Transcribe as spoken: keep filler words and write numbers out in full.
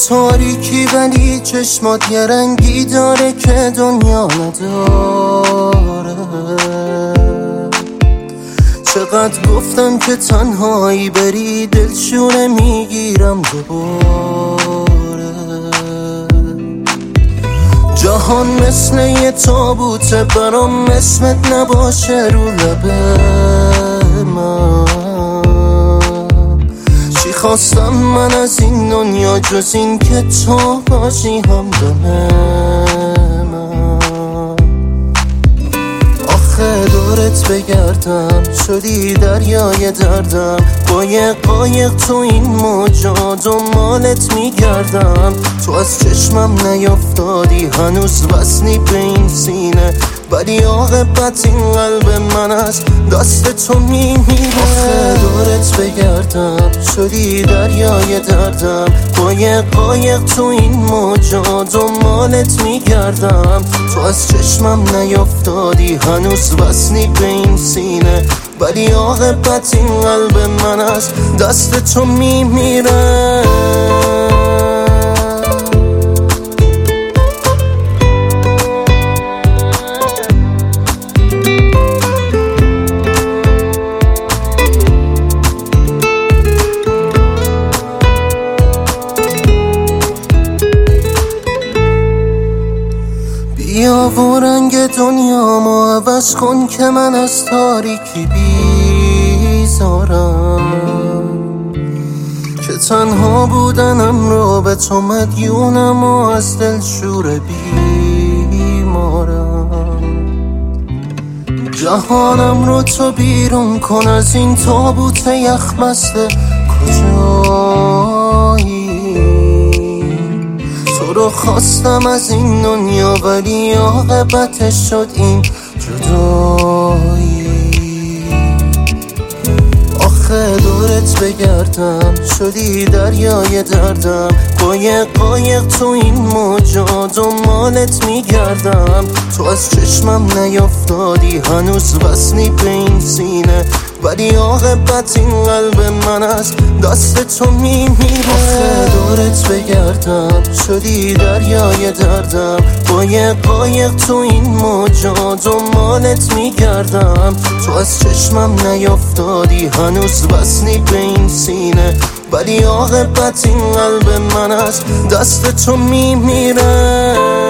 تاریکی ولی چشمات یه رنگی داره که دنیا نداره. چقدر گفتم که تنهایی بری، دلشونه میگیرم دوباره. جهان مثل یه تابوته برام، اسمت نباشه رو لبه من. چی خواستم من از این دنیا جز این که تو باشی همدم من. آخه دورت بگردم شدی دریای دردم، قایق قایق تو این موجا دنبالت میگردم. تو از چشمم نیافتادی هنوز وصلی به این سینه، ولی عاقبت این قلب من از دست تو میمیره. آخه دورت بگردم شدی دریای دردم، قایق قایق تو این موجا دنبالت میگردم. تو از چشمم نیافتادی هنوز وصلی به این سینه، ولی عاقبت این قلب من از دست تو میمیره. بیا و رنگ دنیامو عوض کن که من از تاریکی بیزارم، که تنها بودنم رو به تو مدیونم و از دلشور بیمارم. جهانم رو تو بیرون کن از این تابوت یخ بسته، کجایی؟ تو رو خواستم از این دنیا ولی عاقبتش شد این جدایی. آخه دورت بگردم شدی دریای دردم، قایق قایق تو این موجا دنبالت میگردم. تو از چشمم نیافتادی هنوز وصلی به این سینه، ولی عاقبت این قلب من از دست تو میمیره. آخه دورت بگردم شدی دریای دردم، قایق قایق تو این موجا دنبالت میگردم. تو از چشمم نیافتادی هنوز وصلی به این سینه، ولی عاقبت این قلب من از دست تو میمیره.